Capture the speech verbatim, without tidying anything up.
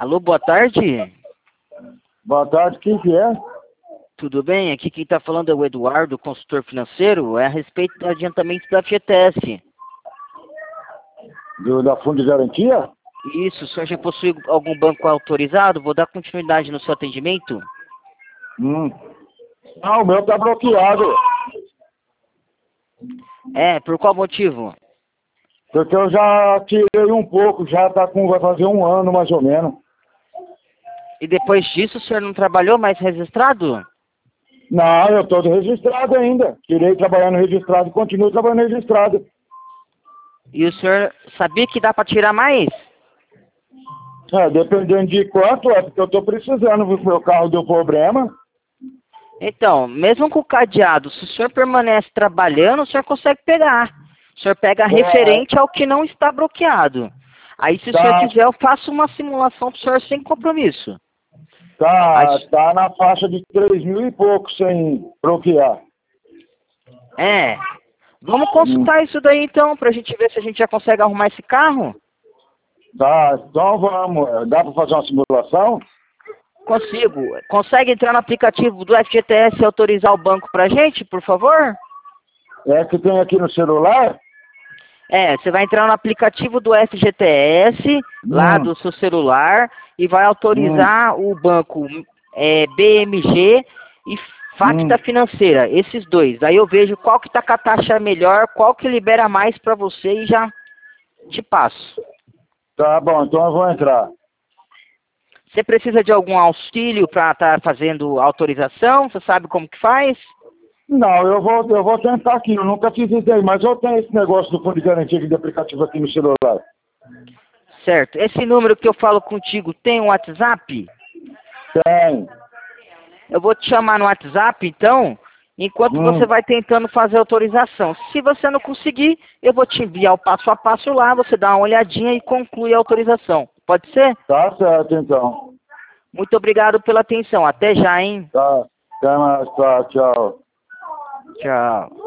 Alô, boa tarde. Boa tarde, quem que é? Tudo bem? Aqui quem está falando é o Eduardo, consultor financeiro. É a respeito do adiantamento da F G T S. Do, da Fundo de Garantia? Isso, o senhor já possui algum banco autorizado? Vou dar continuidade no seu atendimento. Hum. Não, o meu tá bloqueado. É, por qual motivo? Porque eu já tirei um pouco, já tá com, vai fazer um ano mais ou menos. E depois disso o senhor não trabalhou mais registrado? Não, eu tô registrado ainda. Tirei trabalhando registrado e continuo trabalhando registrado. E o senhor sabia que dá para tirar mais? É, dependendo de quanto, é porque eu tô precisando, o meu carro deu problema. Então, mesmo com o cadeado, se o senhor permanece trabalhando, o senhor consegue pegar. O senhor pega referente ao que não está bloqueado. Aí, se o senhor Tá, quiser, eu faço uma simulação para o senhor sem compromisso. tá, As- tá na faixa de três mil e pouco sem bloquear. É. Vamos Hum. consultar isso daí então, pra gente ver se a gente já consegue arrumar esse carro? Tá, então vamos. Dá pra fazer uma simulação? Consigo. Consegue entrar no aplicativo do F G T S e autorizar o banco pra gente, por favor? É que tem aqui no celular? É, você vai entrar no aplicativo do F G T S, lá Hum, do seu celular, e vai hum, autorizar o banco é, B M G e Facta hum. Financeira, esses dois. Aí eu vejo qual que tá com a taxa melhor, qual que libera mais pra você e já te passo. Tá bom, então eu vou entrar. Você precisa de algum auxílio para estar fazendo autorização? Você sabe como que faz? Não, eu vou, eu vou tentar aqui, eu nunca fiz isso aí, mas eu tenho esse negócio do fundo de garantia aqui de aplicativo aqui no celular. Certo. Esse número que eu falo contigo tem um WhatsApp? Tem. Eu vou te chamar no WhatsApp, então, enquanto você Hum, vai tentando fazer a autorização. Se você não conseguir, eu vou te enviar o passo a passo lá, você dá uma olhadinha e conclui a autorização. Pode ser? tá certo então. Muito obrigado pela atenção. Até já, hein? Tá, até mais, tá, tchau. Tchau.